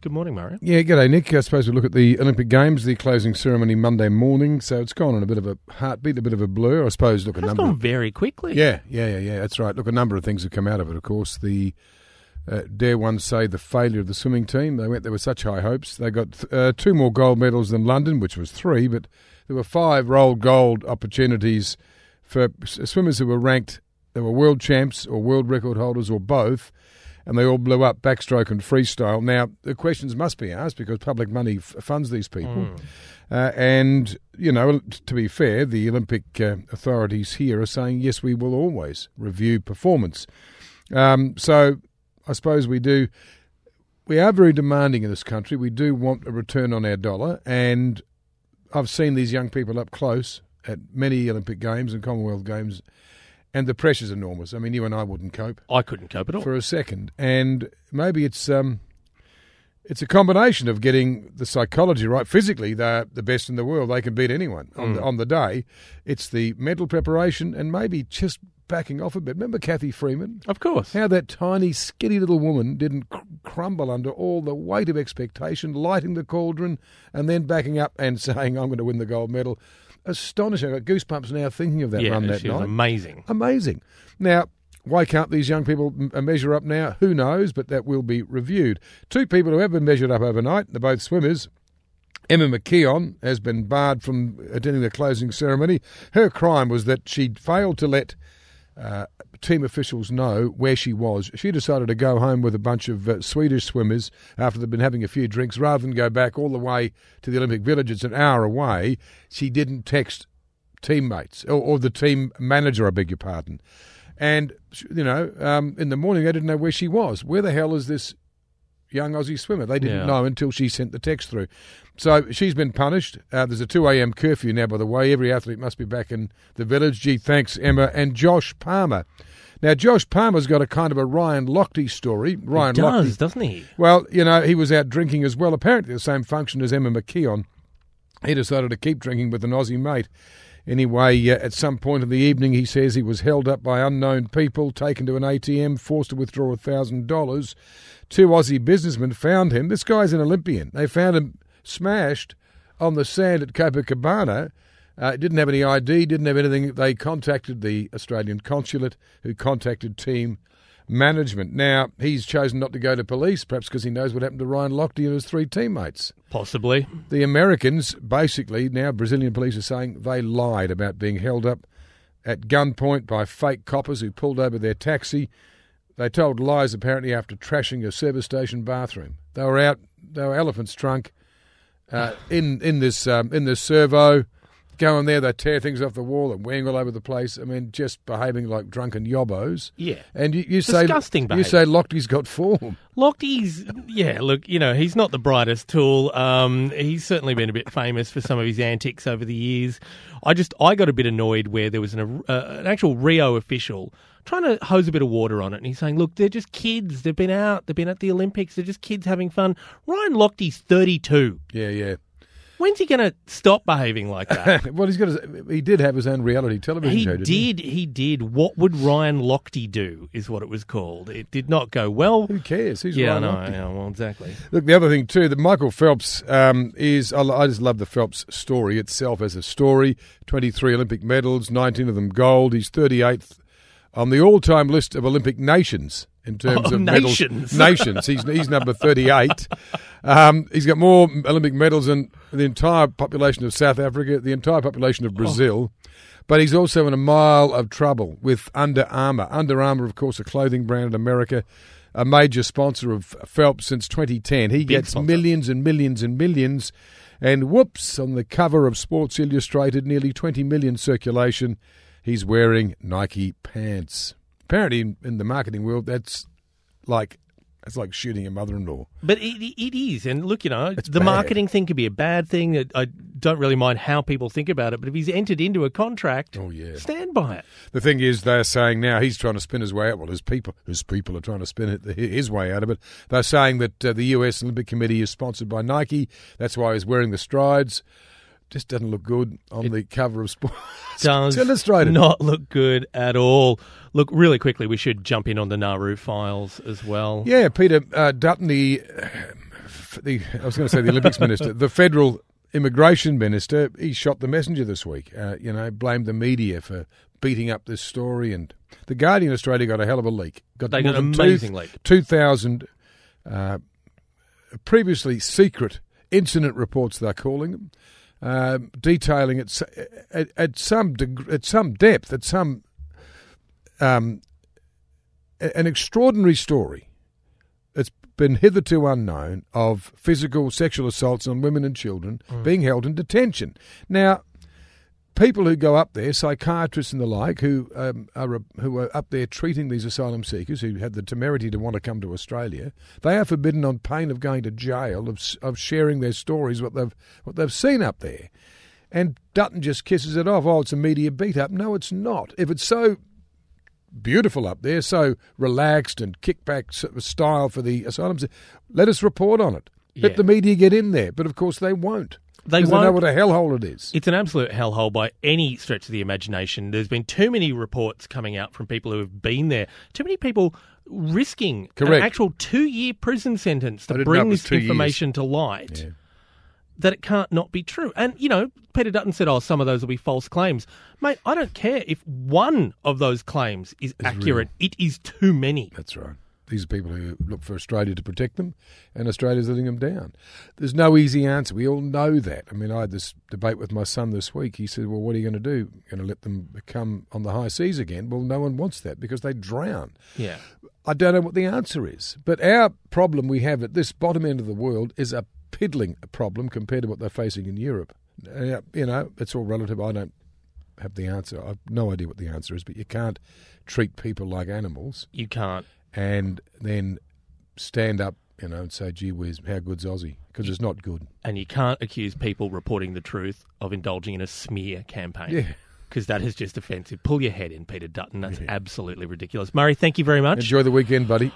Good morning, Mario. Yeah, g'day, Nick. I suppose we'll look at the Olympic Games, the closing ceremony Monday morning. So it's gone on a bit of a heartbeat, a bit of a blur. I suppose, look, It's gone very quickly. Yeah, that's right. Look, a number of things have come out of it, of course. The dare one say the failure of the swimming team. They went there with such high hopes. They got 2 more gold medals than London, which was 3, but there were 5 rolled gold opportunities for swimmers who were ranked. They were world champs or world record holders or both, and they all blew up backstroke and freestyle. Now, the questions must be asked because public money funds these people. And, you know, to be fair, the Olympic authorities here are saying, yes, we will always review performance. So I suppose we are very demanding in this country. We do want a return on our dollar. And I've seen these young people up close at many Olympic Games and Commonwealth Games, and the pressure's enormous. I mean, you and I wouldn't cope. I couldn't cope at all. For a second. And maybe it's a combination of getting the psychology right. Physically, they're the best in the world. They can beat anyone on the day. It's the mental preparation and maybe just backing off a bit. Remember Kathy Freeman? Of course. How that tiny, skinny little woman didn't crumble under all the weight of expectation, lighting the cauldron and then backing up and saying, I'm going to win the gold medal. Astonishing. I got goosebumps now thinking of that run that night. She was amazing. Amazing. Now, why can't these young people measure up now? Who knows, but that will be reviewed. 2 people who have been measured up overnight, they're both swimmers. Emma McKeon has been barred from attending the closing ceremony. Her crime was that she failed to let team officials know where she was. She decided to go home with a bunch of Swedish swimmers after they'd been having a few drinks. Rather than go back all the way to the Olympic Village, it's an hour away, she didn't text teammates or the team manager, I beg your pardon. And, you know, in the morning they didn't know where she was. Where the hell is this young Aussie swimmer? They didn't know until she sent the text through. So she's been punished. There's a 2 a.m. curfew now, by the way. Every athlete must be back in the village. Gee, thanks, Emma. And Josh Palmer. Now, Josh Palmer's got a kind of a Ryan Lochte story. Lochte, doesn't he? Well, you know, he was out drinking as well, apparently the same function as Emma McKeon. He decided to keep drinking with an Aussie mate. Anyway, at some point in the evening, he says he was held up by unknown people, taken to an ATM, forced to withdraw $1,000. 2 Aussie businessmen found him. This guy's an Olympian. They found him smashed on the sand at Copacabana. Didn't have any ID, didn't have anything. They contacted the Australian consulate, who contacted team management. Now, he's chosen not to go to police, perhaps because he knows what happened to Ryan Lochte and his 3 teammates. Possibly. The Americans, basically, now Brazilian police are saying they lied about being held up at gunpoint by fake coppers who pulled over their taxi. They told lies, apparently, after trashing a service station bathroom. They were elephant's trunk in this servo. Going there, they tear things off the wall and wearing all over the place. I mean, just behaving like drunken yobbos. Yeah. And you say disgusting behaviour. You say Lochte's got form. Lochte's, look, you know, he's not the brightest tool. He's certainly been a bit famous for some of his antics over the years. I got a bit annoyed where there was an actual Rio official trying to hose a bit of water on it, and he's saying, look, they're just kids. They've been at the Olympics. They're just kids having fun. Ryan Lochte's 32. Yeah. When's he going to stop behaving like that? Well, he did have his own reality television show, didn't he? He did. What would Ryan Lochte do is what it was called. It did not go well. Who cares? He's Ryan Ryan Lochte. Lochte. Yeah, well, exactly. Look, the other thing too, that Michael Phelps is, I just love the Phelps story itself as a story. 23 Olympic medals, 19 of them gold. He's 38th on the all-time list of Olympic nations. In terms of nations. Nations. He's number 38. He's got more Olympic medals than the entire population of South Africa, the entire population of Brazil. But he's also in a mile of trouble with Under Armour. Under Armour, of course, a clothing brand in America, a major sponsor of Phelps since 2010. He gets sponsor. Millions and millions and millions. And whoops, on the cover of Sports Illustrated, nearly 20 million circulation, he's wearing Nike pants. Apparently, in the marketing world, that's like shooting a mother-in-law. But it is. And look, you know, it's the bad. marketing thing could be a bad thing. I don't really mind how people think about it. But if he's entered into a contract, stand by it. The thing is, they're saying now he's trying to spin his way out. Well, his people are trying to spin his way out of it. They're saying that the US Olympic Committee is sponsored by Nike. That's why he's wearing the strides. Just doesn't look good on the cover of Sports Illustrated. Not look good at all. Look, really quickly, we should jump in on the Nauru files as well. Yeah, Peter Dutton, the I was going to say the Olympics minister, the federal immigration minister, he shot the messenger this week. Blamed the media for beating up this story, and the Guardian Australia got a hell of a leak. They got an amazing leak. 2,000 previously secret incident reports, they're calling them, detailing at some depth, an extraordinary story. It's been hitherto unknown of physical sexual assaults on women and children being held in detention. Now, people who go up there, psychiatrists and the like, who are up there treating these asylum seekers who had the temerity to want to come to Australia, they are forbidden on pain of going to jail, of sharing their stories, what they've seen up there. And Dutton just kisses it off. Oh, it's a media beat up. No, it's not. If it's so beautiful up there, so relaxed and kickback style for the asylum, let us report on it. Yeah. Let the media get in there. But of course they won't. They know what a hellhole it is. It's an absolute hellhole by any stretch of the imagination. There's been too many reports coming out from people who have been there. Too many people risking an actual 2-year prison sentence to bring this information to light. Yeah. That it can't not be true. And, Peter Dutton said, some of those will be false claims. Mate, I don't care if one of those claims is accurate. Real. It is too many. That's right. These are people who look for Australia to protect them, and Australia's letting them down. There's no easy answer. We all know that. I mean, I had this debate with my son this week. He said, well, what are you going to do? Going to let them come on the high seas again? Well, no one wants that because they drown. Yeah. I don't know what the answer is. But our problem we have at this bottom end of the world is a piddling problem compared to what they're facing in Europe. It's all relative. I don't have the answer. I've no idea what the answer is, but you can't treat people like animals. You can't. And then stand up, and say, gee whiz, how good's Aussie? Because it's not good. And you can't accuse people reporting the truth of indulging in a smear campaign. Yeah. Because that is just offensive. Pull your head in, Peter Dutton. That's absolutely ridiculous. Murray, thank you very much. Enjoy the weekend, buddy.